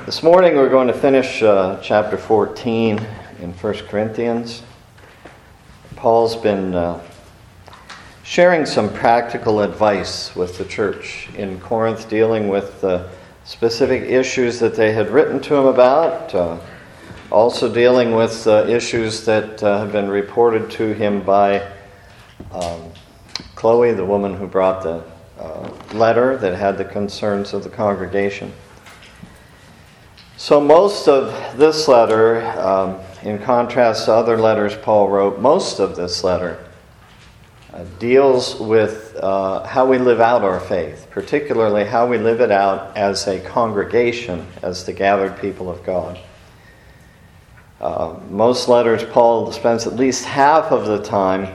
This morning we're going to finish chapter 14 in 1 Corinthians. Paul's been sharing some practical advice with the church in Corinth, dealing with specific issues that they had written to him about, also dealing with issues that have been reported to him by Chloe, the woman who brought the letter that had the concerns of the congregation. So most of this letter, in contrast to other letters Paul wrote, most of this letter deals with how we live out our faith, particularly how we live it out as a congregation, as the gathered people of God. Most letters Paul spends at least half of the time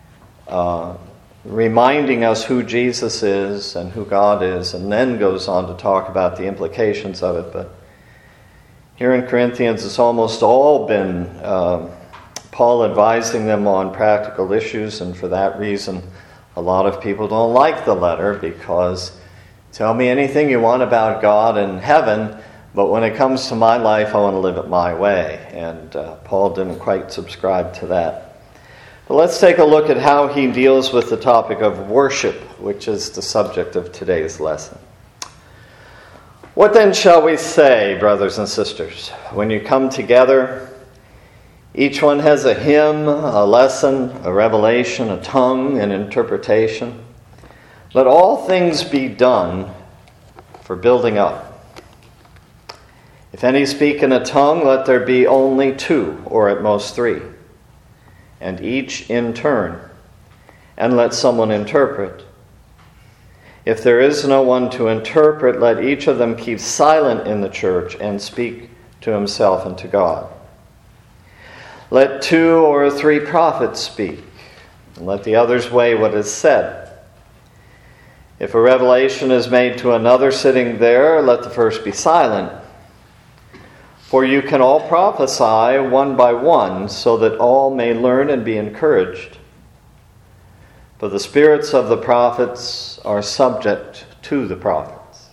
reminding us who Jesus is and who God is, and then goes on to talk about the implications of it. But here in Corinthians, it's almost all been Paul advising them on practical issues, and for that reason, a lot of people don't like the letter because tell me anything you want about God and heaven, but when it comes to my life, I want to live it my way. And Paul didn't quite subscribe to that. But let's take a look at how he deals with the topic of worship, which is the subject of today's lesson. What then shall we say, brothers and sisters? When you come together, each one has a hymn, a lesson, a revelation, a tongue, an interpretation. Let all things be done for building up. If any speak in a tongue, let there be only two, or at most three, and each in turn, and let someone interpret. If there is no one to interpret, let each of them keep silent in the church and speak to himself and to God. Let 2 or 3 prophets speak, and let the others weigh what is said. If a revelation is made to another sitting there, let the first be silent. For you can all prophesy one by one, so that all may learn and be encouraged. But the spirits of the prophets are subject to the prophets.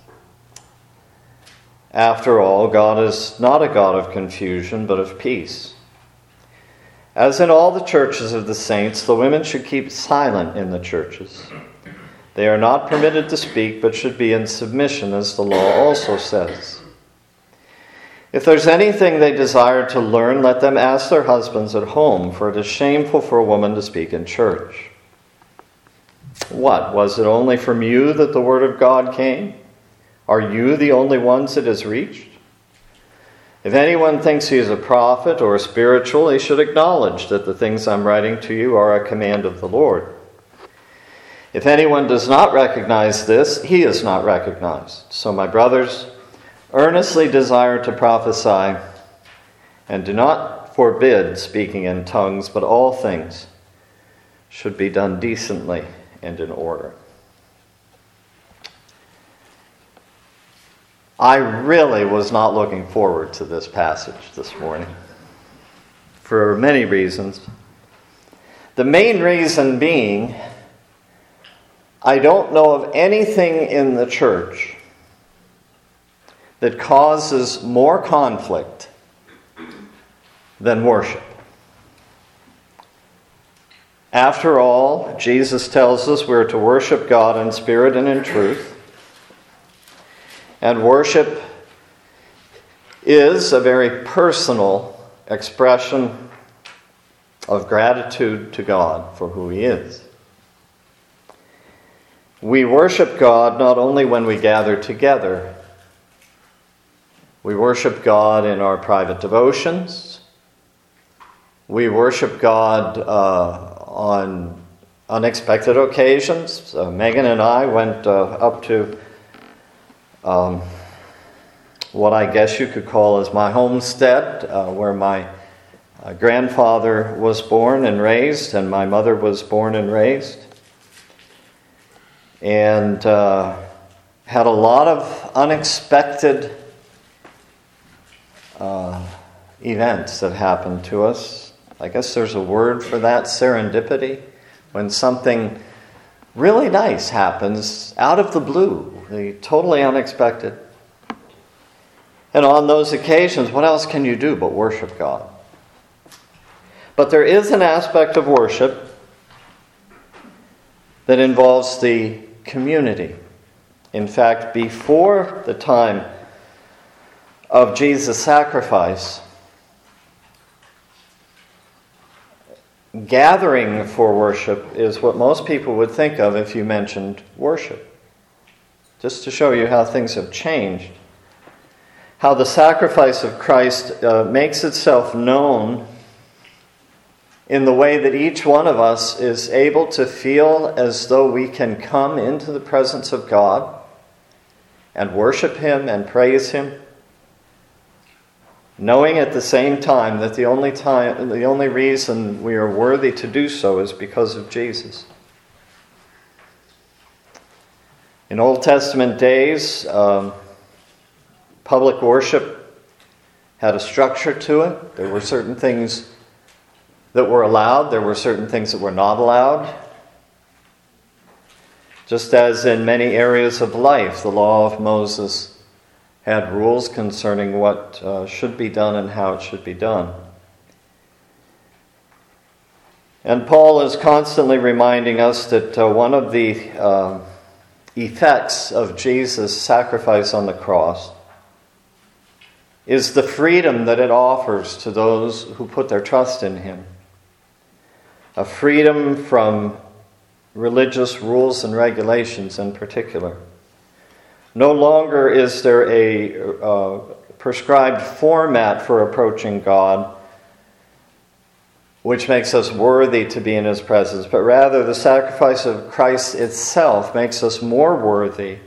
After all, God is not a God of confusion, but of peace. As in all the churches of the saints, the women should keep silent in the churches. They are not permitted to speak, but should be in submission, as the law also says. If there's anything they desire to learn, let them ask their husbands at home, for it is shameful for a woman to speak in church. What? Was it only from you that the word of God came? Are you the only ones it has reached? If anyone thinks he is a prophet or spiritual, he should acknowledge that the things I'm writing to you are a command of the Lord. If anyone does not recognize this, he is not recognized. So my brothers, earnestly desire to prophesy, and do not forbid speaking in tongues, but all things should be done decently and in order. I really was not looking forward to this passage this morning for many reasons. The main reason being, I don't know of anything in the church that causes more conflict than worship. After all, Jesus tells us we're to worship God in spirit and in truth. And worship is a very personal expression of gratitude to God for who He is. We worship God not only when we gather together. We worship God in our private devotions. We worship God on unexpected occasions. Megan and I went up to what I guess you could call as my homestead, where my grandfather was born and raised, and my mother was born and raised. And had a lot of unexpected events that happened to us. I guess there's a word for that, serendipity, when something really nice happens out of the blue, totally unexpected. And on those occasions, what else can you do but worship God? But there is an aspect of worship that involves the community. In fact, before the time of Jesus' sacrifice, gathering for worship is what most people would think of if you mentioned worship. Just to show you how things have changed. How the sacrifice of Christ makes itself known in the way that each one of us is able to feel as though we can come into the presence of God and worship Him and praise Him, knowing at the same time that the only reason we are worthy to do so is because of Jesus. In Old Testament days, public worship had a structure to it. There were certain things that were allowed. There were certain things that were not allowed. Just as in many areas of life, the law of Moses had rules concerning what should be done and how it should be done. And Paul is constantly reminding us that one of the effects of Jesus' sacrifice on the cross is the freedom that it offers to those who put their trust in Him. A freedom from religious rules and regulations in particular. No longer is there a prescribed format for approaching God which makes us worthy to be in His presence, but rather the sacrifice of Christ itself makes us more worthy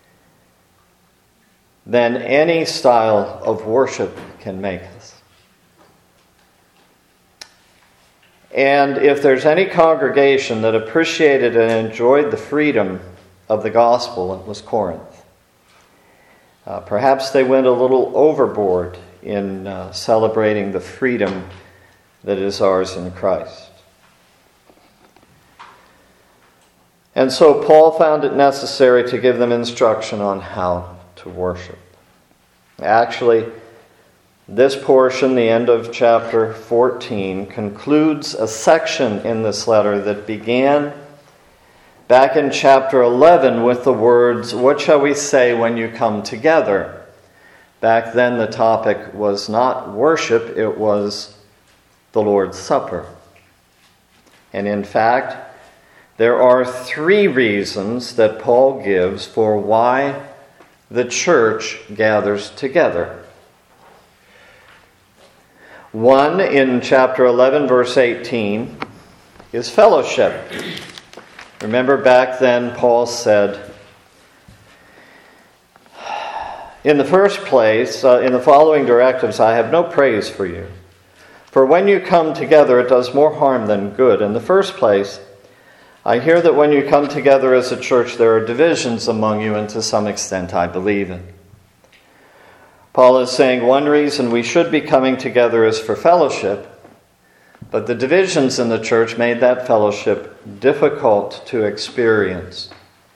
than any style of worship can make us. And if there's any congregation that appreciated and enjoyed the freedom of the gospel, it was Corinth. Perhaps they went a little overboard in celebrating the freedom that is ours in Christ. And so Paul found it necessary to give them instruction on how to worship. Actually, this portion, the end of chapter 14, concludes a section in this letter that began back in chapter 11 with the words, "What shall we say when you come together?" Back then the topic was not worship, it was the Lord's Supper. And in fact, there are 3 reasons that Paul gives for why the church gathers together. One, in chapter 11, verse 18, is fellowship. Remember back then, Paul said, "In the first place, in the following directives, I have no praise for you. For when you come together, it does more harm than good. In the first place, I hear that when you come together as a church, there are divisions among you, and to some extent I believe it." Paul is saying one reason we should be coming together is for fellowship, but the divisions in the church made that fellowship difficult to experience.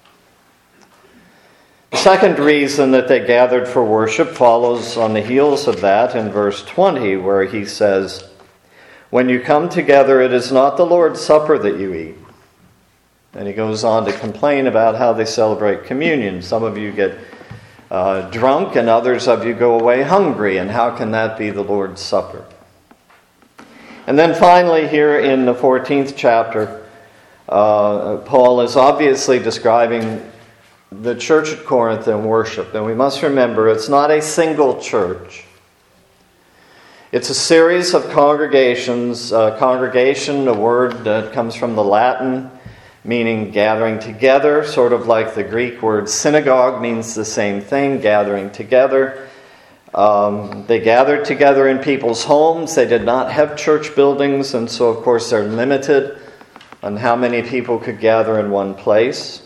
The second reason that they gathered for worship follows on the heels of that in verse 20, where he says, "When you come together, it is not the Lord's Supper that you eat." And he goes on to complain about how they celebrate communion. Some of you get drunk and others of you go away hungry. And how can that be the Lord's Supper? And then finally here in the 14th chapter, Paul is obviously describing the church at Corinth and worship. And we must remember it's not a single church. It's a series of congregations. Congregation, a word that comes from the Latin, meaning gathering together, sort of like the Greek word synagogue means the same thing, gathering together. They gathered together in people's homes. They did not have church buildings, and so of course they're limited on how many people could gather in one place.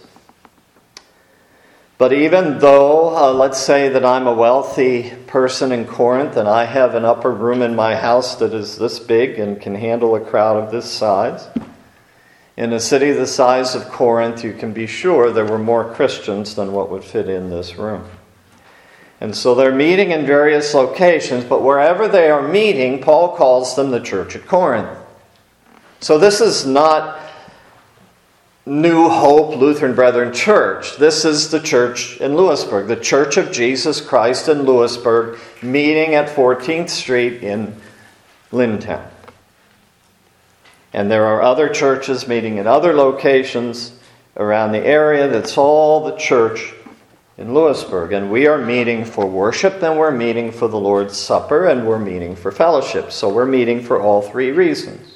But even though, let's say that I'm a wealthy person in Corinth and I have an upper room in my house that is this big and can handle a crowd of this size, in a city the size of Corinth, you can be sure there were more Christians than what would fit in this room. And so they're meeting in various locations, but wherever they are meeting, Paul calls them the church at Corinth. So this is not New Hope Lutheran Brethren Church. This is the church in Lewisburg, the Church of Jesus Christ in Lewisburg, meeting at 14th Street in Lintown. And there are other churches meeting at other locations around the area. That's all the church in Lewisburg. And we are meeting for worship, and we're meeting for the Lord's Supper, and we're meeting for fellowship. So we're meeting for all three reasons.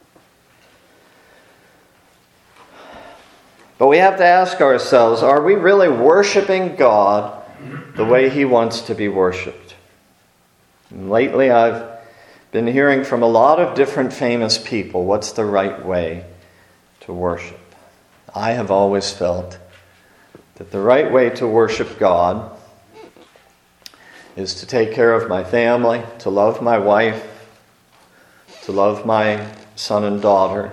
But we have to ask ourselves, are we really worshiping God the way He wants to be worshipped? And lately I've been hearing from a lot of different famous people, what's the right way to worship? I have always felt that the right way to worship God is to take care of my family, to love my wife, to love my son and daughter,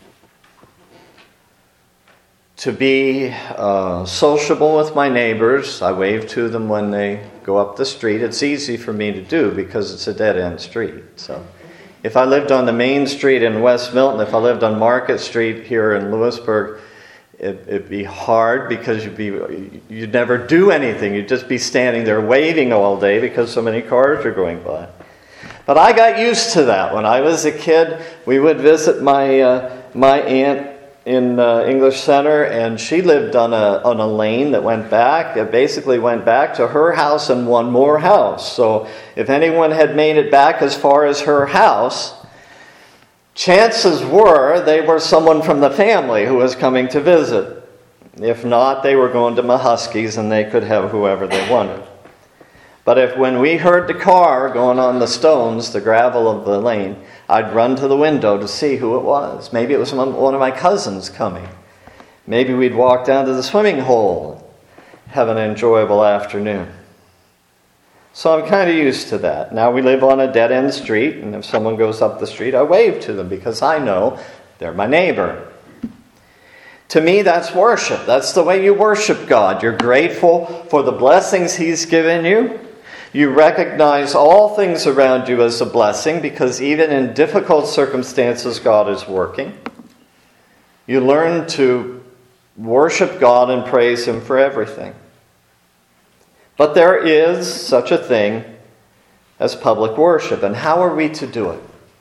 to be sociable with my neighbors. I wave to them when they go up the street. It's easy for me to do because it's a dead-end street. So if I lived on the main street in West Milton, if I lived on Market Street here in Lewisburg, it'd be hard because you'd never do anything. You'd just be standing there waving all day because so many cars are going by. But I got used to that. When I was a kid, we would visit my aunt in English Center, and she lived on a lane that went back. It basically went back to her house and one more house. So if anyone had made it back as far as her house, chances were they were someone from the family who was coming to visit. If not, they were going to Mahuski's and they could have whoever they wanted. But when we heard the car going on the stones, the gravel of the lane, I'd run to the window to see who it was. Maybe it was one of my cousins coming. Maybe we'd walk down to the swimming hole, have an enjoyable afternoon. So I'm kind of used to that. Now we live on a dead-end street, and if someone goes up the street, I wave to them because I know they're my neighbor. To me, that's worship. That's the way you worship God. You're grateful for the blessings He's given you. You recognize all things around you as a blessing because even in difficult circumstances, God is working. You learn to worship God and praise Him for everything. But there is such a thing as public worship. And how are we to do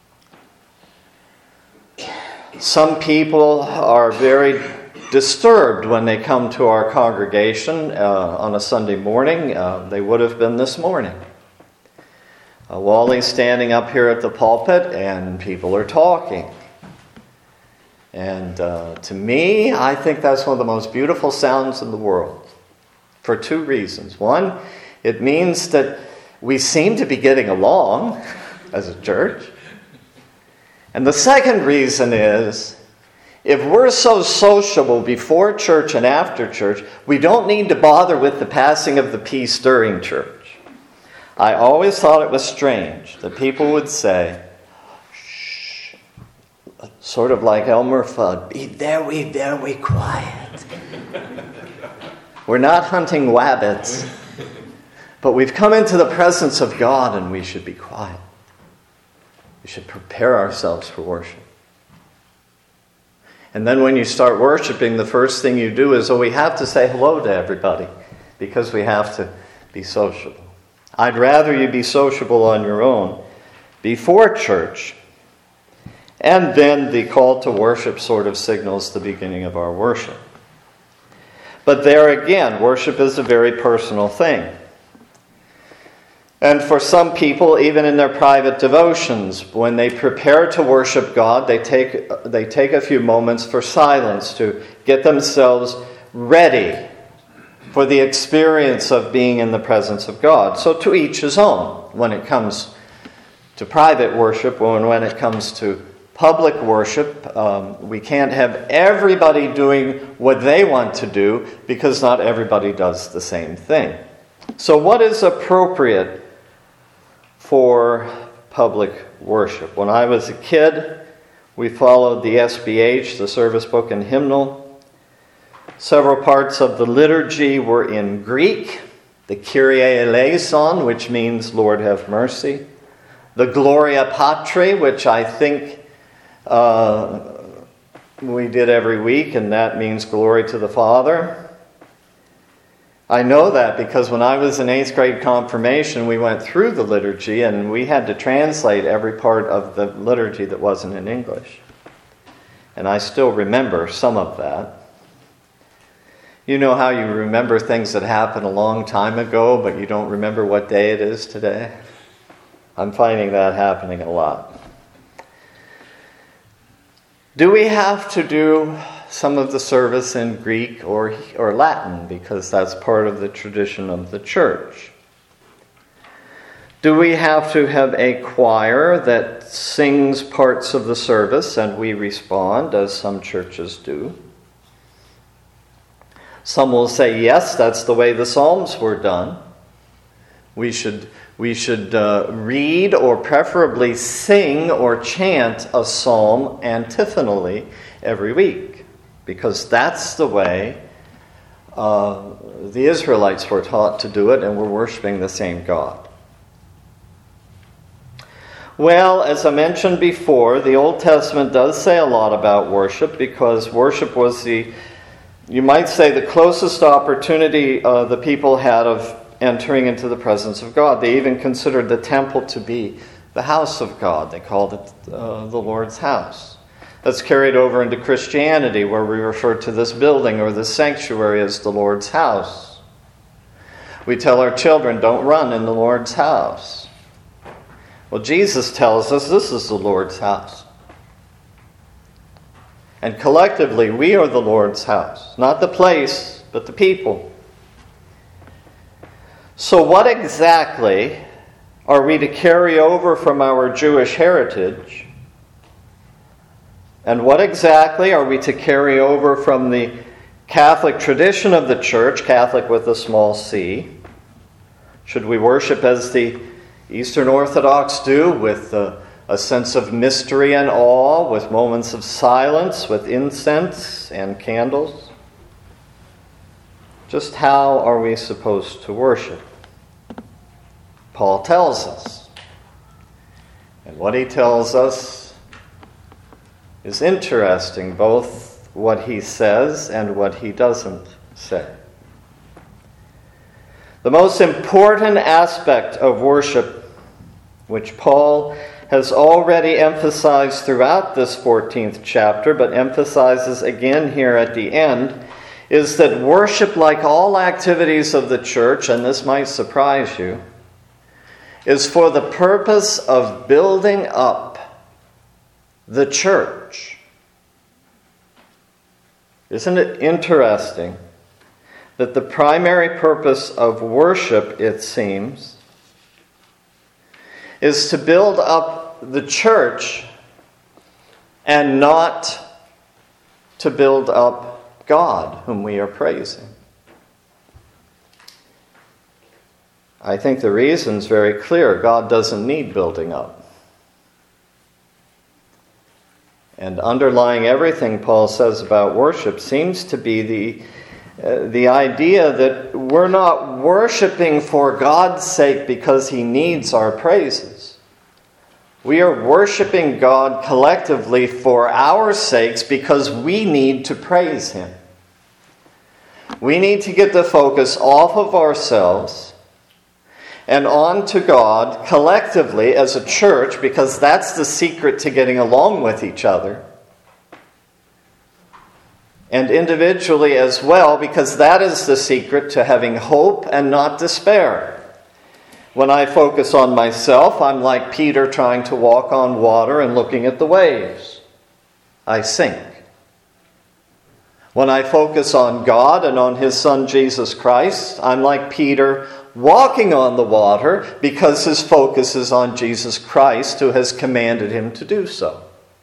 it? Some people are very disturbed when they come to our congregation on a Sunday morning. They would have been this morning. Wally's standing up here at the pulpit and people are talking. And to me, I think that's one of the most beautiful sounds in the world for two reasons. One, it means that we seem to be getting along as a church. And the second reason is, if we're so sociable before church and after church, we don't need to bother with the passing of the peace during church. I always thought it was strange that people would say, shh, sort of like Elmer Fudd, be very quiet. We're not hunting wabbits, but we've come into the presence of God and we should be quiet. We should prepare ourselves for worship. And then when you start worshiping, the first thing you do is, we have to say hello to everybody because we have to be sociable. I'd rather you be sociable on your own before church. And then the call to worship sort of signals the beginning of our worship. But there again, worship is a very personal thing. And for some people, even in their private devotions, when they prepare to worship God, they take a few moments for silence to get themselves ready for the experience of being in the presence of God. So to each his own when it comes to private worship, or when it comes to public worship. We can't have everybody doing what they want to do because not everybody does the same thing. So what is appropriate for public worship? When I was a kid, we followed the SBH, the Service Book and Hymnal. Several parts of the liturgy were in Greek. the Kyrie eleison, which means Lord have mercy, the Gloria Patri, which I think we did every week, and that means glory to the Father. I know that because when I was in 8th grade confirmation, we went through the liturgy and we had to translate every part of the liturgy that wasn't in English. And I still remember some of that. You know how you remember things that happened a long time ago, but you don't remember what day it is today? I'm finding that happening a lot. Do we have to do some of the service in Greek or Latin, because that's part of the tradition of the church? Do we have to have a choir that sings parts of the service and we respond, as some churches do? Some will say, yes, that's the way the Psalms were done. We should read or preferably sing or chant a psalm antiphonally every week, because that's the way the Israelites were taught to do it, and we're worshiping the same God. Well, as I mentioned before, the Old Testament does say a lot about worship, because worship was you might say, the closest opportunity the people had of entering into the presence of God. They even considered the temple to be the house of God. They called it the Lord's house. That's carried over into Christianity, where we refer to this building or this sanctuary as the Lord's house. We tell our children, don't run in the Lord's house. Well, Jesus tells us this is the Lord's house. And collectively, we are the Lord's house. Not the place, but the people. So what exactly are we to carry over from our Jewish heritage? And what exactly are we to carry over from the Catholic tradition of the Church, Catholic with a small c? Should we worship as the Eastern Orthodox do, with a sense of mystery and awe, with moments of silence, with incense and candles? Just how are we supposed to worship? Paul tells us. And what he tells us is interesting, both what he says and what he doesn't say. The most important aspect of worship, which Paul has already emphasized throughout this 14th chapter, but emphasizes again here at the end, is that worship, like all activities of the church, and this might surprise you, is for the purpose of building up the church. Isn't it interesting that the primary purpose of worship, it seems, is to build up the church and not to build up God, whom we are praising? I think the reason's very clear. God doesn't need building up. And underlying everything Paul says about worship seems to be the idea that we're not worshiping for God's sake because He needs our praises. We are worshiping God collectively for our sakes because we need to praise Him. We need to get the focus off of ourselves and on to God collectively as a church, because that's the secret to getting along with each other. And individually as well, because that is the secret to having hope and not despair. When I focus on myself, I'm like Peter trying to walk on water and looking at the waves. I sink. When I focus on God and on His Son Jesus Christ, I'm like Peter walking on the water because his focus is on Jesus Christ, who has commanded him to do so.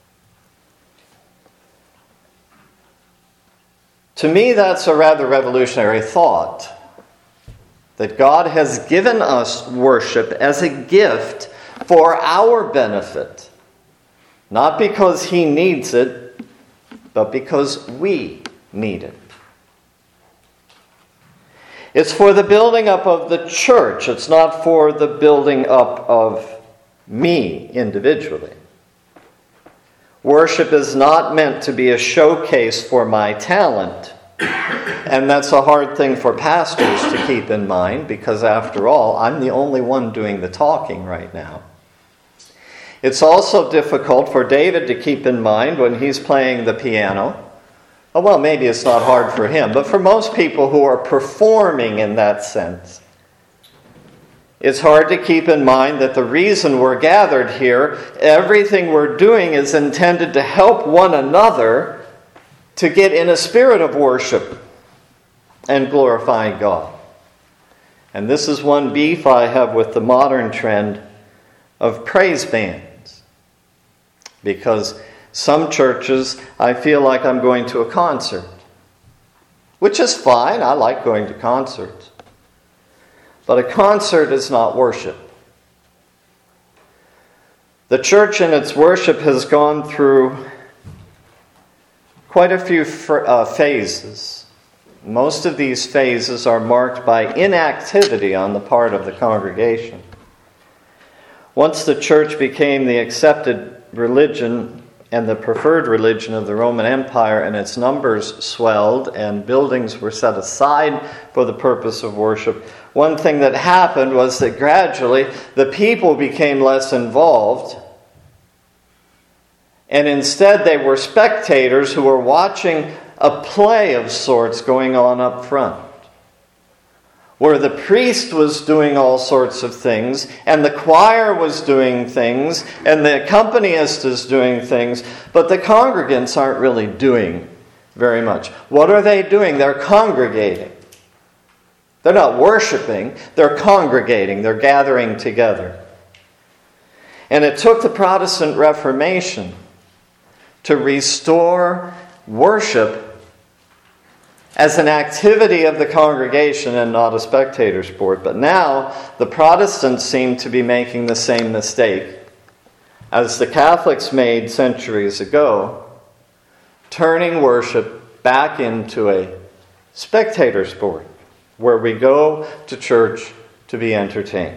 To me, that's a rather revolutionary thought, that God has given us worship as a gift for our benefit, not because He needs it, but because we need it. It's for the building up of the church. It's not for the building up of me individually. Worship is not meant to be a showcase for my talent. And that's a hard thing for pastors to keep in mind because, after all, I'm the only one doing the talking right now. It's also difficult for David to keep in mind when he's playing the piano. Oh, well, maybe it's not hard for him, but for most people who are performing in that sense, it's hard to keep in mind that the reason we're gathered here, everything we're doing is intended to help one another to get in a spirit of worship and glorifying God. And this is one beef I have with the modern trend of praise bands. Because some churches, I feel like I'm going to a concert, which is fine. I like going to concerts. But a concert is not worship. The church in its worship has gone through quite a few phases. Most of these phases are marked by inactivity on the part of the congregation. Once the church became the accepted religion and the preferred religion of the Roman Empire, and its numbers swelled and buildings were set aside for the purpose of worship, one thing that happened was that gradually the people became less involved, and instead they were spectators who were watching a play of sorts going on up front, where the priest was doing all sorts of things, and the choir was doing things, and the accompanist is doing things, but the congregants aren't really doing very much. What are they doing? They're congregating. They're not worshiping, they're congregating, they're gathering together. And it took the Protestant Reformation to restore worship as an activity of the congregation and not a spectator sport. But now the Protestants seem to be making the same mistake as the Catholics made centuries ago, turning worship back into a spectator sport where we go to church to be entertained.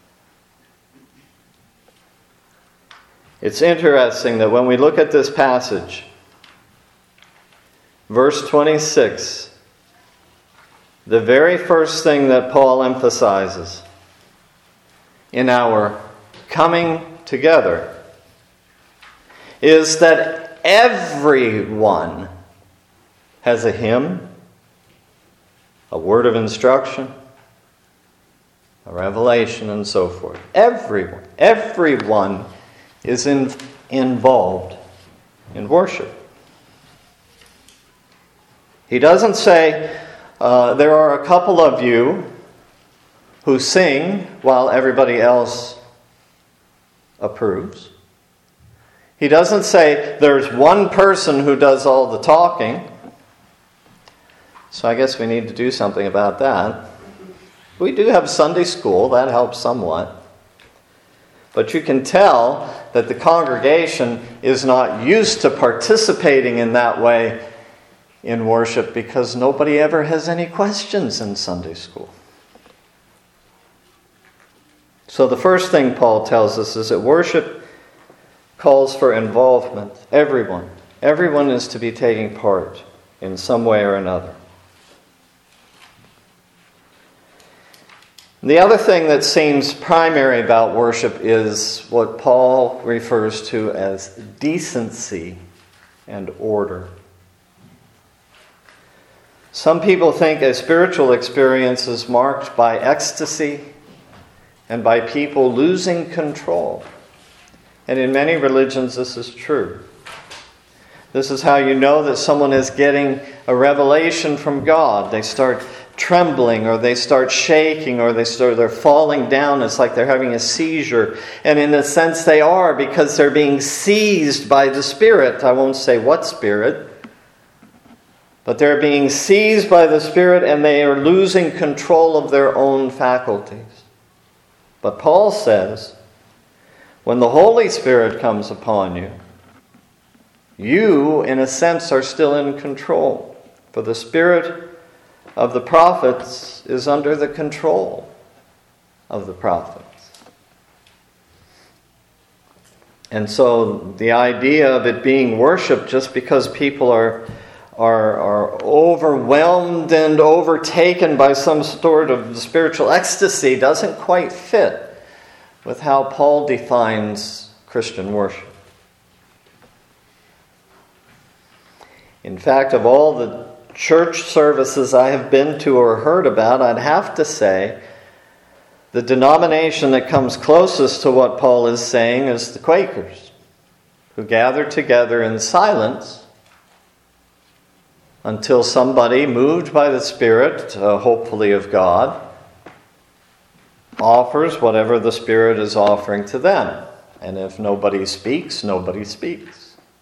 It's interesting that when we look at this passage, verse 26, the very first thing that Paul emphasizes in our coming together is that everyone has a hymn, a word of instruction, a revelation, and so forth. Everyone is involved in worship. He doesn't say, there are a couple of you who sing while everybody else approves. He doesn't say there's one person who does all the talking. So I guess we need to do something about that. We do have Sunday school, that helps somewhat. But you can tell that the congregation is not used to participating in that way in worship because nobody ever has any questions in Sunday school. So the first thing Paul tells us is that worship calls for involvement. Everyone is to be taking part in some way or another. The other thing that seems primary about worship is what Paul refers to as decency and order. Some people think a spiritual experience is marked by ecstasy and by people losing control. And in many religions this is true. This is how you know that someone is getting a revelation from God. They start trembling, or they start shaking, or they're falling down. It's like they're having a seizure. And in a sense they are, because they're being seized by the Spirit. I won't say what Spirit, but they're being seized by the Spirit and they are losing control of their own faculties. But Paul says, when the Holy Spirit comes upon you, you, in a sense, are still in control. For the Spirit of the prophets is under the control of the prophets. And so the idea of it being worship just because people are overwhelmed and overtaken by some sort of spiritual ecstasy doesn't quite fit with how Paul defines Christian worship. In fact, of all the church services I have been to or heard about, I'd have to say the denomination that comes closest to what Paul is saying is the Quakers, who gather together in silence until somebody, moved by the Spirit, hopefully of God, offers whatever the Spirit is offering to them. And if nobody speaks, nobody speaks.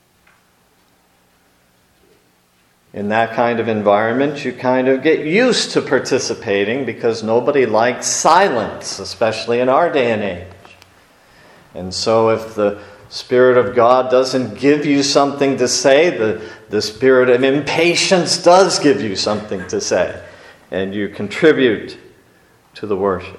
In that kind of environment, you kind of get used to participating because nobody likes silence, especially in our day and age. And so if the Spirit of God doesn't give you something to say, the spirit of impatience does give you something to say. And you contribute to the worship.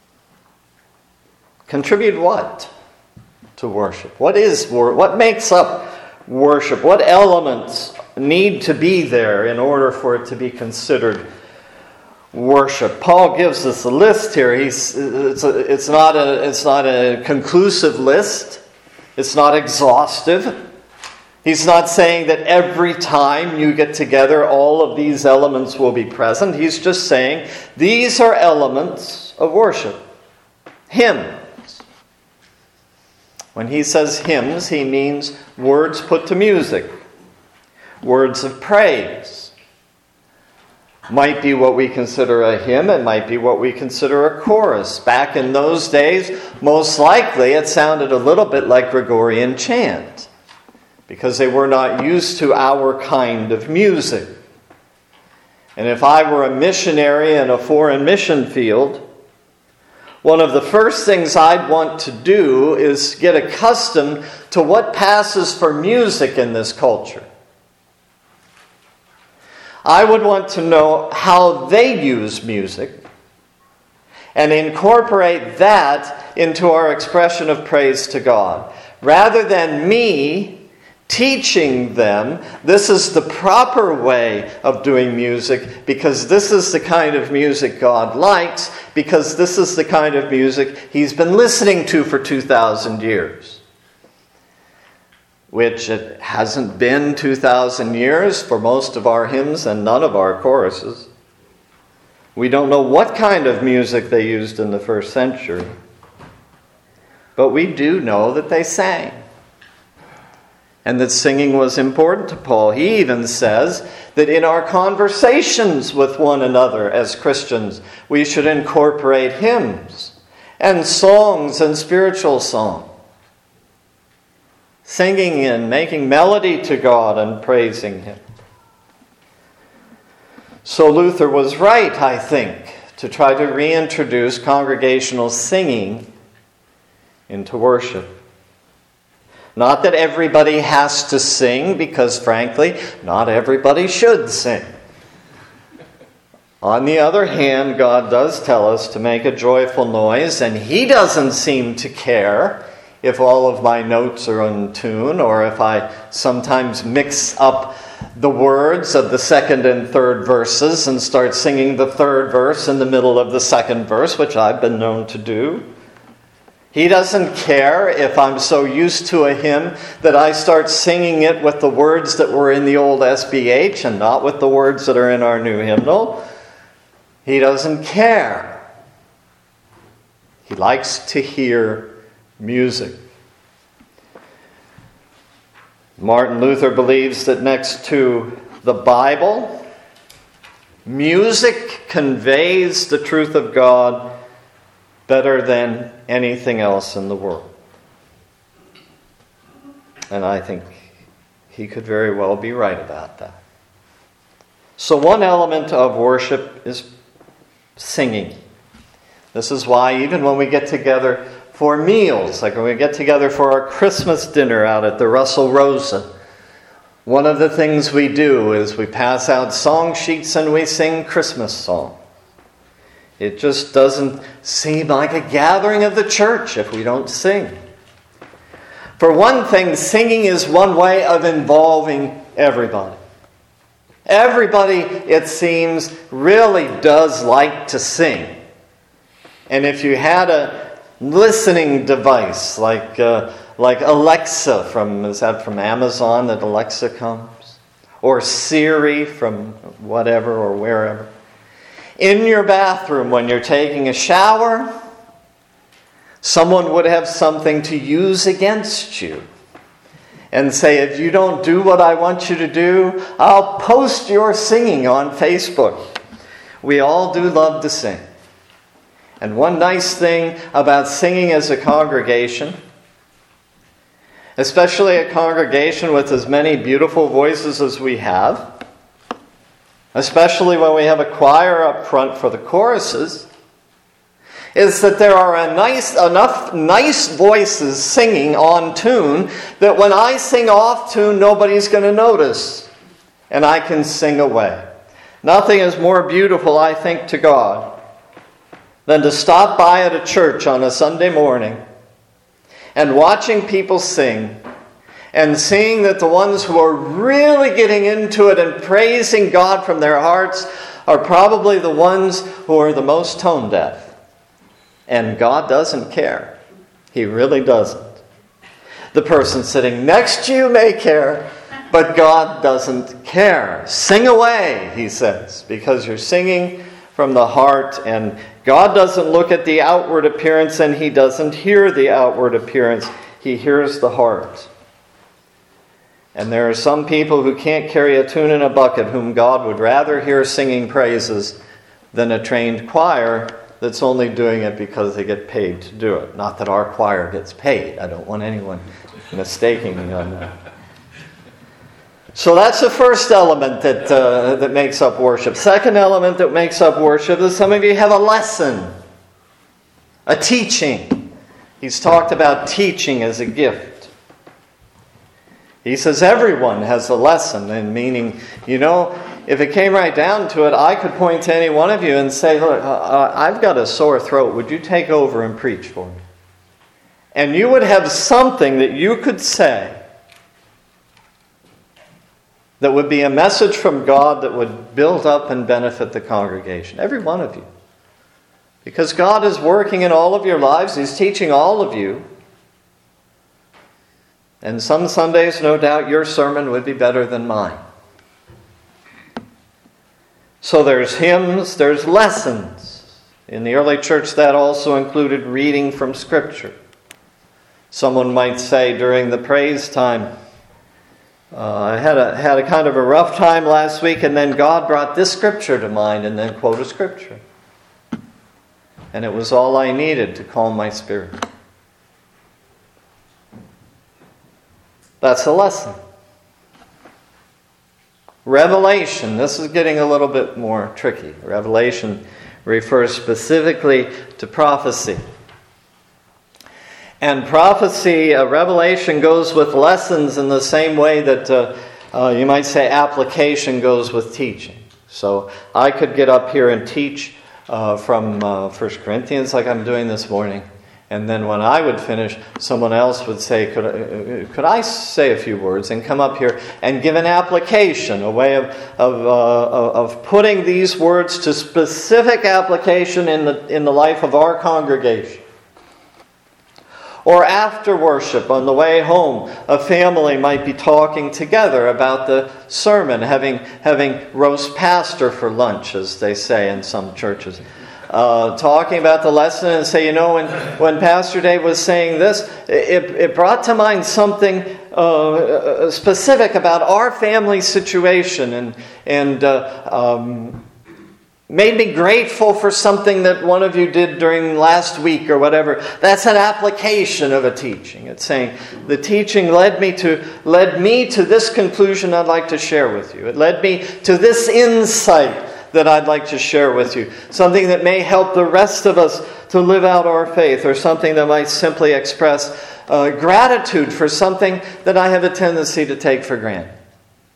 Contribute what to worship? What makes up worship? What elements need to be there in order for it to be considered worship? Paul gives us a list here. It's not a conclusive list. It's not exhaustive. He's not saying that every time you get together all of these elements will be present. He's just saying these are elements of worship. Hymns. When he says hymns, he means words put to music. Words of praise. Might be what we consider a hymn. It might be what we consider a chorus. Back in those days, most likely it sounded a little bit like Gregorian chant, because they were not used to our kind of music. And if I were a missionary in a foreign mission field, one of the first things I'd want to do is get accustomed to what passes for music in this culture. I would want to know how they use music and incorporate that into our expression of praise to God. Rather than me teaching them, this is the proper way of doing music because this is the kind of music God likes, because this is the kind of music He's been listening to for 2,000 years. Which it hasn't been 2,000 years for most of our hymns and none of our choruses. We don't know what kind of music they used in the first century. But we do know that they sang. And that singing was important to Paul. He even says that in our conversations with one another as Christians, we should incorporate hymns and songs and spiritual songs. Singing and making melody to God and praising Him. So Luther was right, I think, to try to reintroduce congregational singing into worship. Not that everybody has to sing, because frankly, not everybody should sing. On the other hand, God does tell us to make a joyful noise, and He doesn't seem to care if all of my notes are in tune, or if I sometimes mix up the words of the second and third verses and start singing the third verse in the middle of the second verse, which I've been known to do. He doesn't care if I'm so used to a hymn that I start singing it with the words that were in the old SBH and not with the words that are in our new hymnal. He doesn't care. He likes to hear music. Martin Luther believes that next to the Bible, music conveys the truth of God better than anything else in the world. And I think he could very well be right about that. So one element of worship is singing. This is why even when we get together for meals, like when we get together for our Christmas dinner out at the Russell Rosa, One of the things we do is we pass out song sheets and we sing Christmas songs. It just doesn't seem like a gathering of the church if we don't sing. For one thing, singing is one way of involving everybody. Everybody, it seems, really does like to sing. And if you had a listening device like Alexa is that from Amazon that Alexa comes? Or Siri from whatever or wherever. In your bathroom when you're taking a shower, someone would have something to use against you. And say, if you don't do what I want you to do, I'll post your singing on Facebook. We all do love to sing. And one nice thing about singing as a congregation, especially a congregation with as many beautiful voices as we have, especially when we have a choir up front for the choruses, is that there are enough nice voices singing on tune that when I sing off tune, nobody's going to notice, and I can sing away. Nothing is more beautiful, I think, to God than to stop by at a church on a Sunday morning and watching people sing and seeing that the ones who are really getting into it and praising God from their hearts are probably the ones who are the most tone deaf. And God doesn't care. He really doesn't. The person sitting next to you may care, but God doesn't care. Sing away, he says, because you're singing from the heart, and God doesn't look at the outward appearance, and He doesn't hear the outward appearance. He hears the heart. And there are some people who can't carry a tune in a bucket whom God would rather hear singing praises than a trained choir that's only doing it because they get paid to do it. Not that our choir gets paid. I don't want anyone mistaking me on that. So that's the first element that makes up worship. Second element that makes up worship is some of you have a lesson, a teaching. He's talked about teaching as a gift. He says everyone has a lesson, and meaning, if it came right down to it, I could point to any one of you and say, look, I've got a sore throat. Would you take over and preach for me? And you would have something that you could say that would be a message from God that would build up and benefit the congregation. Every one of you. Because God is working in all of your lives. He's teaching all of you. And some Sundays, no doubt, your sermon would be better than mine. So there's hymns, there's lessons. In the early church, that also included reading from Scripture. Someone might say during the praise time, I had a kind of a rough time last week, and then God brought this Scripture to mind, and then quote a Scripture. And it was all I needed to calm my spirit. That's a lesson. Revelation. This is getting a little bit more tricky. Revelation refers specifically to prophecy. And prophecy, revelation goes with lessons in the same way that you might say application goes with teaching. So I could get up here and teach from 1 Corinthians like I'm doing this morning. And then when I would finish, someone else would say, could I say a few words and come up here and give an application, a way of putting these words to specific application in the life of our congregation. Or after worship, on the way home, a family might be talking together about the sermon, having roast pastor for lunch, as they say in some churches. Talking about the lesson and say, when Pastor Dave was saying this, it brought to mind something specific about our family situation and made me grateful for something that one of you did during last week or whatever. That's an application of a teaching. It's saying the teaching led me to this conclusion I'd like to share with you. It led me to this insight that I'd like to share with you. Something that may help the rest of us to live out our faith, or something that might simply express gratitude for something that I have a tendency to take for granted.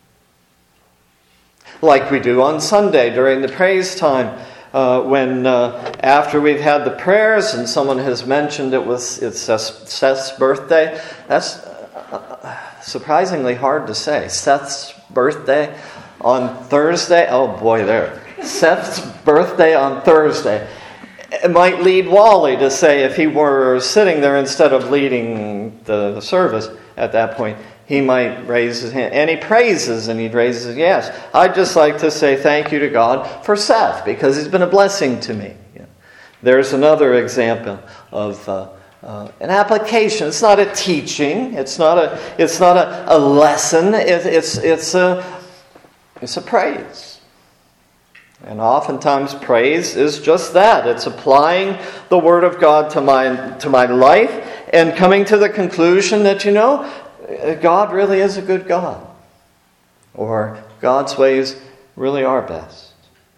like we do on Sunday during the praise time. When after we've had the prayers and someone has mentioned it's Seth's birthday, that's surprisingly hard to say. Seth's birthday on Thursday. Oh boy, there. Seth's birthday on Thursday. It might lead Wally to say, if he were sitting there instead of leading the service at that point, he might raise his hand. And he praises and he raises, yes, I'd just like to say thank you to God for Seth because he's been a blessing to me. There's another example of an application. It's not a teaching. It's not a lesson. It's a praise. And oftentimes praise is just that. It's applying the Word of God to my life and coming to the conclusion that, God really is a good God. Or God's ways really are best.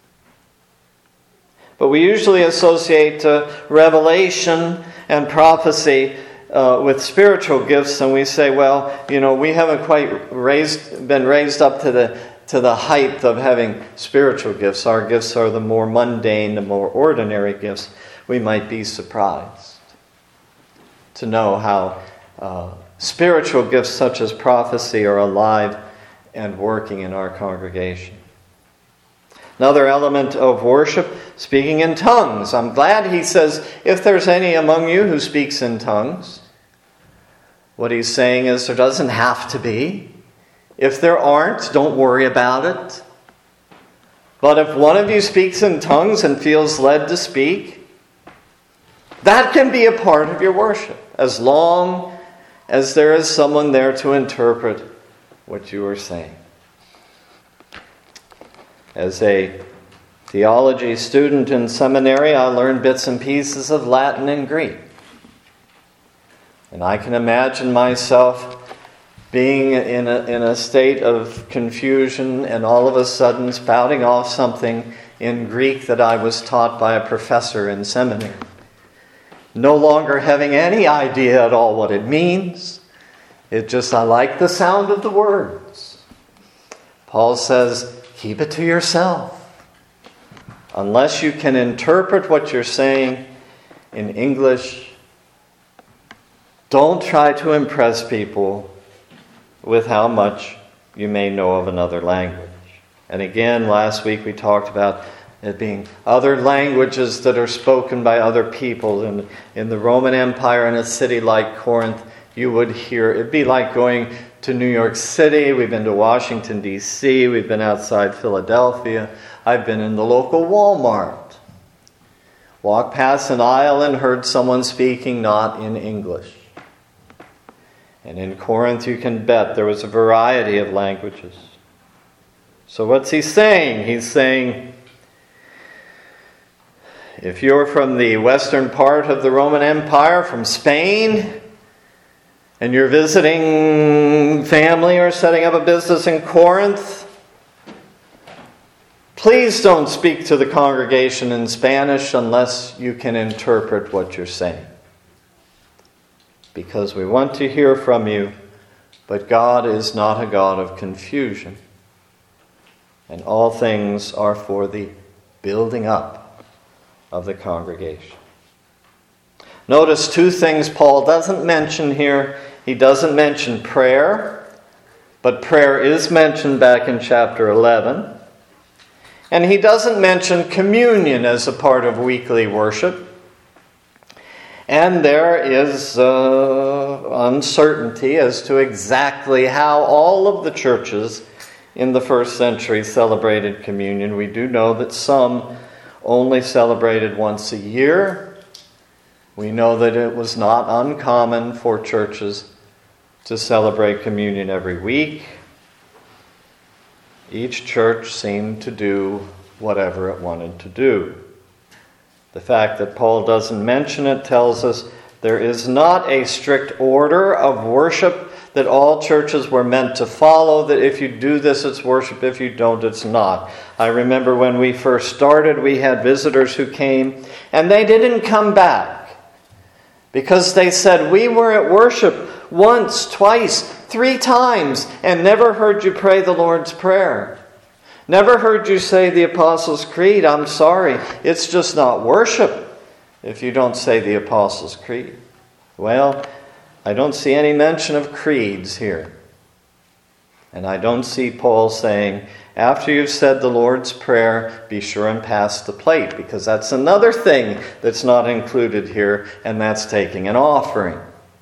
But we usually associate revelation and prophecy with spiritual gifts, and we say, well, we haven't quite been raised up to the height of having spiritual gifts. Our gifts are the more mundane, the more ordinary gifts. We might be surprised to know how spiritual gifts such as prophecy are alive and working in our congregation. Another element of worship, speaking in tongues. I'm glad he says, if there's any among you who speaks in tongues. What he's saying is there doesn't have to be. If there aren't, don't worry about it. But if one of you speaks in tongues and feels led to speak, that can be a part of your worship, as long as there is someone there to interpret what you are saying. As a theology student in seminary, I learned bits and pieces of Latin and Greek. And I can imagine myself being in a state of confusion and all of a sudden spouting off something in Greek that I was taught by a professor in seminary. No longer having any idea at all what it means. I like the sound of the words. Paul says, keep it to yourself. Unless you can interpret what you're saying in English, don't try to impress people with how much you may know of another language. And again, last week we talked about it being other languages that are spoken by other people. In the Roman Empire, in a city like Corinth, you would hear, it'd be like going to New York City. We've been to Washington, D.C. We've been outside Philadelphia. I've been in the local Walmart. Walked past an aisle and heard someone speaking not in English. And in Corinth, you can bet there was a variety of languages. So what's he saying? He's saying, if you're from the western part of the Roman Empire, from Spain, and you're visiting family or setting up a business in Corinth, please don't speak to the congregation in Spanish unless you can interpret what you're saying. Because we want to hear from you, but God is not a God of confusion. And all things are for the building up of the congregation. Notice two things Paul doesn't mention here. He doesn't mention prayer, but prayer is mentioned back in chapter 11. And he doesn't mention communion as a part of weekly worship. And there is uncertainty as to exactly how all of the churches in the first century celebrated communion. We do know that some only celebrated once a year. We know that it was not uncommon for churches to celebrate communion every week. Each church seemed to do whatever it wanted to do. The fact that Paul doesn't mention it tells us there is not a strict order of worship that all churches were meant to follow, that if you do this, it's worship. If you don't, it's not. I remember when we first started, we had visitors who came, and they didn't come back because they said, we were at worship once, twice, 3 times, and never heard you pray the Lord's Prayer. Never heard you say the Apostles' Creed. I'm sorry, it's just not worship if you don't say the Apostles' Creed. Well, I don't see any mention of creeds here. And I don't see Paul saying, after you've said the Lord's Prayer, be sure and pass the plate, because that's another thing that's not included here, and that's taking an offering.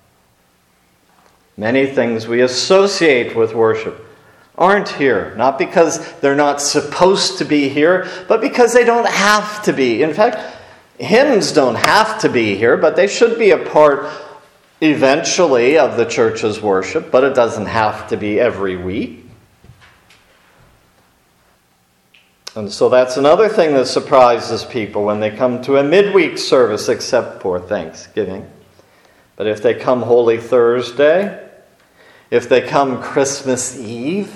Many things we associate with worship aren't here, not because they're not supposed to be here, but because they don't have to be. In fact, hymns don't have to be here, but they should be a part eventually of the church's worship, but it doesn't have to be every week. And so that's another thing that surprises people when they come to a midweek service, except for Thanksgiving. But if they come Holy Thursday, if they come Christmas Eve,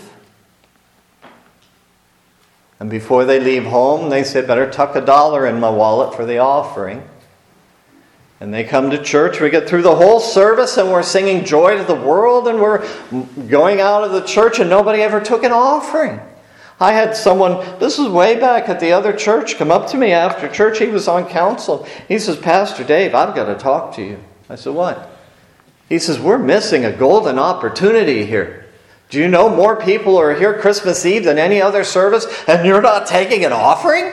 and before they leave home, they say, better tuck $1 in my wallet for the offering. And they come to church, we get through the whole service and we're singing Joy to the World, and we're going out of the church and nobody ever took an offering. I had someone, this was way back at the other church, come up to me after church. He was on council. He says, Pastor Dave, I've got to talk to you. I said, what? He says, we're missing a golden opportunity here. Do you know more people are here Christmas Eve than any other service, and you're not taking an offering?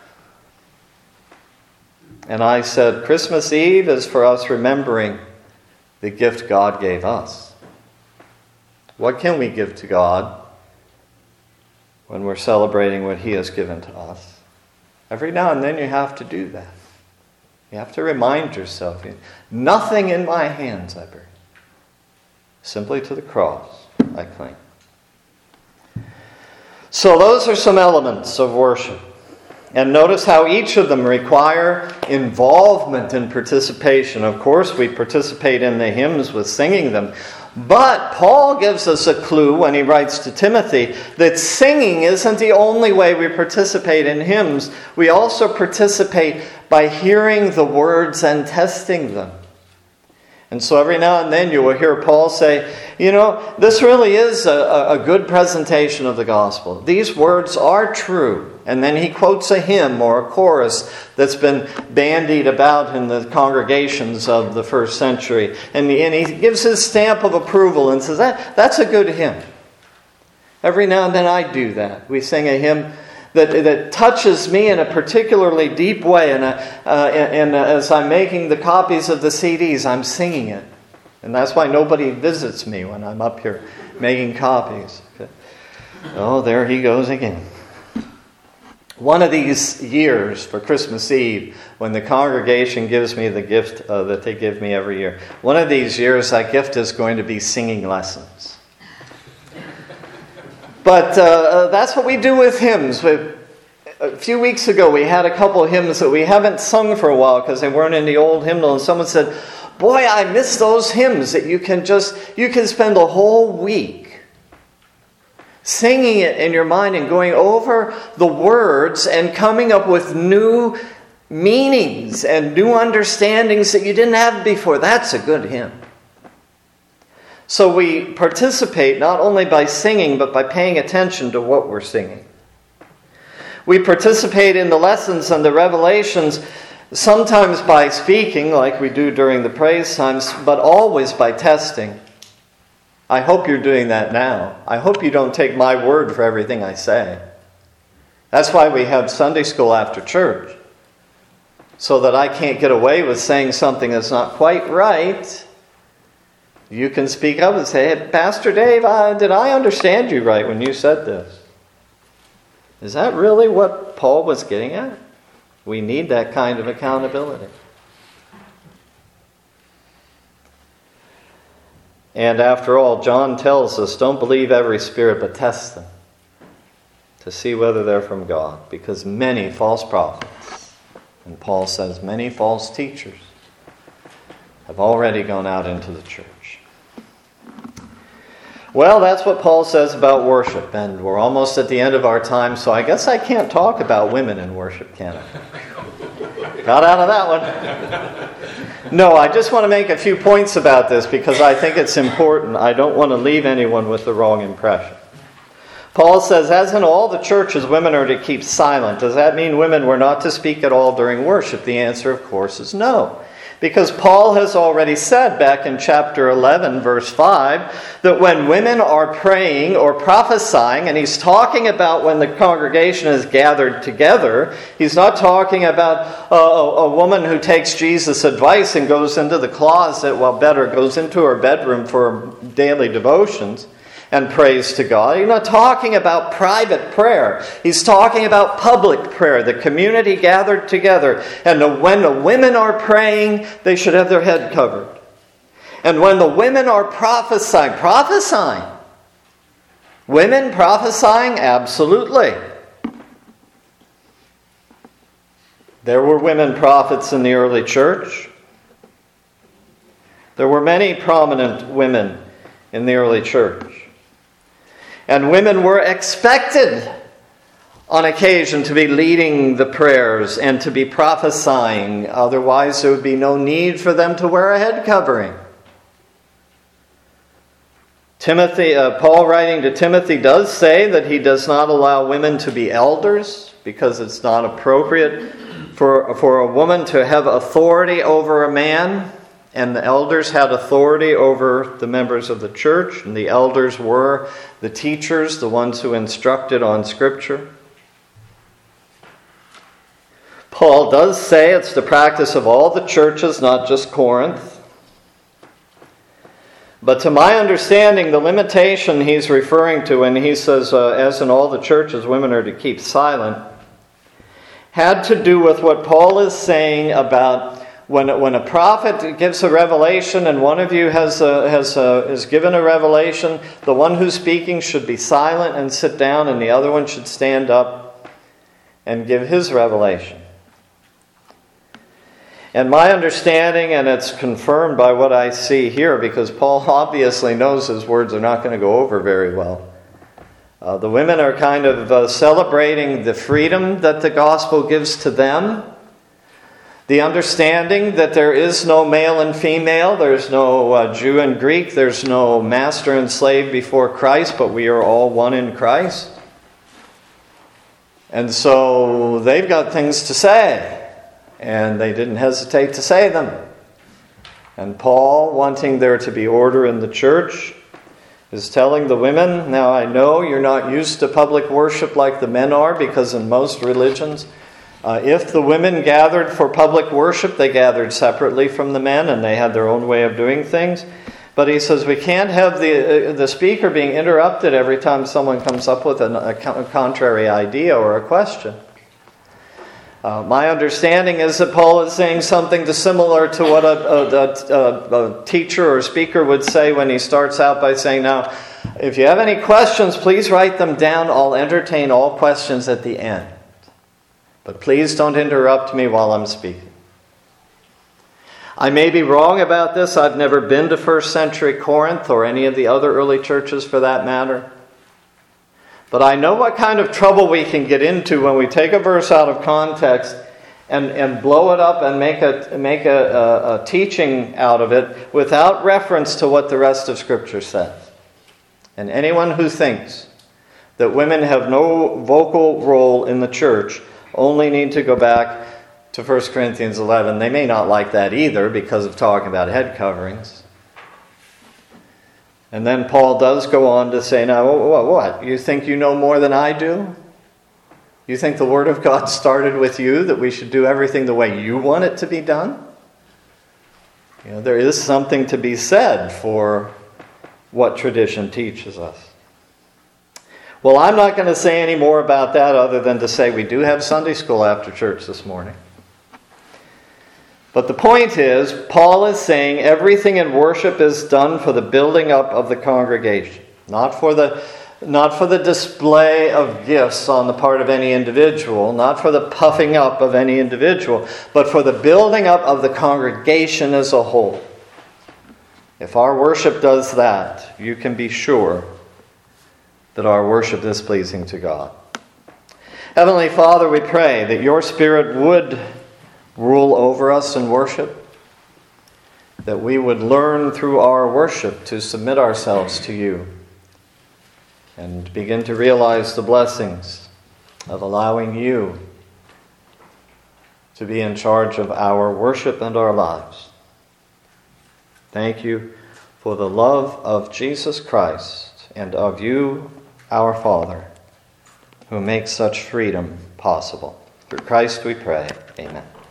And I said, Christmas Eve is for us remembering the gift God gave us. What can we give to God when we're celebrating what He has given to us? Every now and then you have to do that. You have to remind yourself, nothing in my hands I bring. Simply to the cross I cling. So those are some elements of worship. And notice how each of them require involvement and participation. Of course, we participate in the hymns with singing them. But Paul gives us a clue when he writes to Timothy that singing isn't the only way we participate in hymns. We also participate by hearing the words and testing them. And so every now and then you will hear Paul say, this really is a good presentation of the gospel. These words are true. And then he quotes a hymn or a chorus that's been bandied about in the congregations of the first century. And he gives his stamp of approval and says, that's a good hymn. Every now and then I do that. We sing a hymn that touches me in a particularly deep way. And as I'm making the copies of the CDs, I'm singing it. And that's why nobody visits me when I'm up here making copies. Oh, there he goes again. One of these years for Christmas Eve, when the congregation gives me the gift that they give me every year, one of these years that gift is going to be singing lessons. But that's what we do with hymns. A few weeks ago we had a couple of hymns that we haven't sung for a while because they weren't in the old hymnal, and someone said, boy, I miss those hymns that you can spend a whole week singing it in your mind and going over the words and coming up with new meanings and new understandings that you didn't have before. That's a good hymn. So we participate not only by singing, but by paying attention to what we're singing. We participate in the lessons and the revelations, sometimes by speaking, like we do during the praise times, but always by testing. I hope you're doing that now. I hope you don't take my word for everything I say. That's why we have Sunday school after church, so that I can't get away with saying something that's not quite right. You can speak up and say, hey, Pastor Dave, did I understand you right when you said this? Is that really what Paul was getting at? We need that kind of accountability. And after all, John tells us, don't believe every spirit, but test them to see whether they're from God. Because many false prophets, and Paul says many false teachers, have already gone out into the church. Well, that's what Paul says about worship. And we're almost at the end of our time, so I guess I can't talk about women in worship, can I? Got out of that one. No, I just want to make a few points about this because I think it's important. I don't want to leave anyone with the wrong impression. Paul says, as in all the churches, women are to keep silent. Does that mean women were not to speak at all during worship? The answer, of course, is no. Because Paul has already said back in chapter 11, verse 5, that when women are praying or prophesying, and he's talking about when the congregation is gathered together, he's not talking about a woman who takes Jesus' advice and goes into the closet, goes into her bedroom for daily devotions and prays to God. He's not talking about private prayer. He's talking about public prayer, the community gathered together. And when the women are praying, they should have their head covered. And when the women are prophesying, women prophesying, absolutely. There were women prophets in the early church. There were many prominent women in the early church. And women were expected on occasion to be leading the prayers and to be prophesying. Otherwise, there would be no need for them to wear a head covering. Paul writing to Timothy does say that he does not allow women to be elders because it's not appropriate for a woman to have authority over a man. And the elders had authority over the members of the church. And the elders were the teachers, the ones who instructed on Scripture. Paul does say it's the practice of all the churches, not just Corinth. But to my understanding, the limitation he's referring to when he says, as in all the churches, women are to keep silent, had to do with what Paul is saying about when a prophet gives a revelation and one of you is given a revelation, the one who's speaking should be silent and sit down, and the other one should stand up and give his revelation. And my understanding, and it's confirmed by what I see here, because Paul obviously knows his words are not going to go over very well. The women are kind of celebrating the freedom that the gospel gives to them. The understanding that there is no male and female, there's no Jew and Greek, there's no master and slave before Christ, but we are all one in Christ. And so they've got things to say, and they didn't hesitate to say them. And Paul, wanting there to be order in the church, is telling the women, now I know you're not used to public worship like the men are, because in most religions, if the women gathered for public worship, they gathered separately from the men, and they had their own way of doing things. But he says we can't have the speaker being interrupted every time someone comes up with a contrary idea or a question. My understanding is that Paul is saying something similar to what a teacher or speaker would say when he starts out by saying, now, if you have any questions, please write them down. I'll entertain all questions at the end. But please don't interrupt me while I'm speaking. I may be wrong about this. I've never been to first century Corinth or any of the other early churches for that matter. But I know what kind of trouble we can get into when we take a verse out of context and blow it up and make a teaching out of it without reference to what the rest of Scripture says. And anyone who thinks that women have no vocal role in the church only need to go back to 1 Corinthians 11. They may not like that either because of talking about head coverings. And then Paul does go on to say, now, what? You think you know more than I do? You think the Word of God started with you, that we should do everything the way you want it to be done? There is something to be said for what tradition teaches us. Well, I'm not going to say any more about that other than to say we do have Sunday school after church this morning. But the point is, Paul is saying everything in worship is done for the building up of the congregation, not for the display of gifts on the part of any individual, not for the puffing up of any individual, but for the building up of the congregation as a whole. If our worship does that, you can be sure that our worship is pleasing to God. Heavenly Father, we pray that your Spirit would rule over us in worship, that we would learn through our worship to submit ourselves to you, and begin to realize the blessings of allowing you to be in charge of our worship and our lives. Thank you for the love of Jesus Christ and of you, our Father, who makes such freedom possible. Through Christ we pray. Amen.